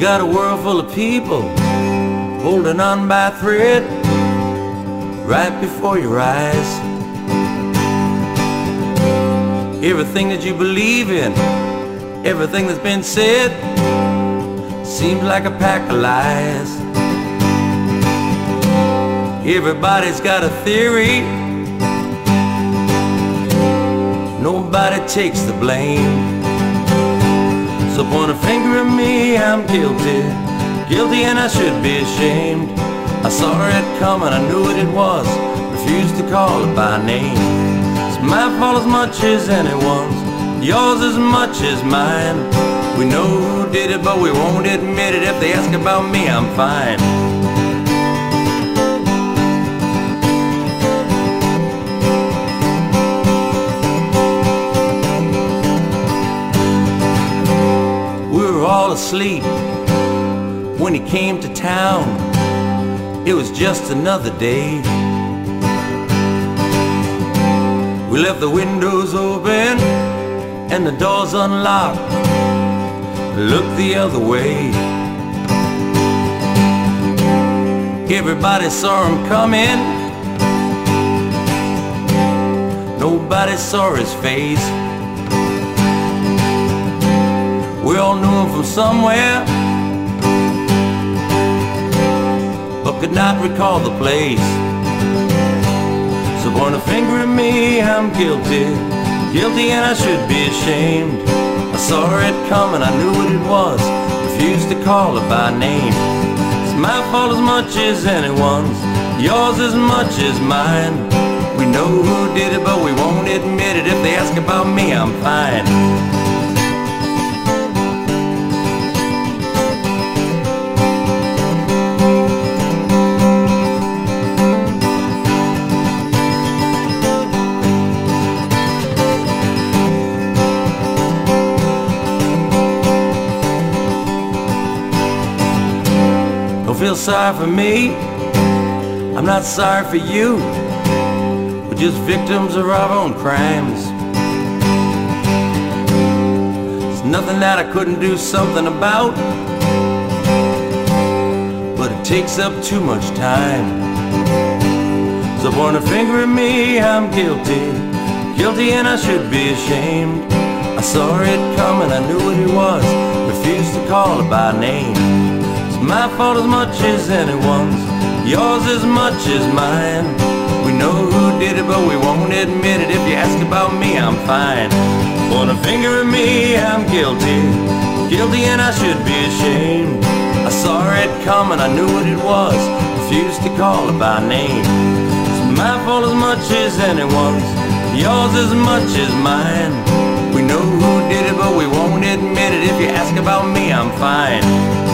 got a world full of people holding on by a thread right before your eyes. Everything that you believe in, everything that's been said, seems like a pack of lies. Everybody's got a theory, nobody takes the blame. So point a finger at me, I'm guilty, guilty and I should be ashamed. I saw it coming, I knew what it was, refused to call it by name. It's my fault as much as anyone's, yours as much as mine. We know who did it, but we won't admit it. If they ask about me, I'm fine. We were all asleep when he came to town. It was just another day. We left the windows open and the doors unlocked, looked the other way. Everybody saw him coming, nobody saw his face. We all knew him from somewhere, but could not recall the place. So point a finger at me, I'm guilty, guilty and I should be ashamed. I saw it coming, I knew what it was, refused to call it by name. It's my fault as much as anyone's, yours as much as mine. We know who did it, but we won't admit it. If they ask about me, I'm fine. Feel sorry for me, I'm not sorry for you. We're just victims of our own crimes. It's nothing that I couldn't do something about, but it takes up too much time. So point a finger at me, I'm guilty, guilty and I should be ashamed. I saw it coming, I knew what it was, refused to call it by name. My fault as much as anyone's, yours as much as mine. We know who did it, but we won't admit it. If you ask about me, I'm fine. Point a finger at me, I'm guilty, guilty and I should be ashamed. I saw it coming, I knew what it was, refused to call it by name. It's my fault as much as anyone's, yours as much as mine. We know who did it, but we won't admit it. If you ask about me, I'm fine.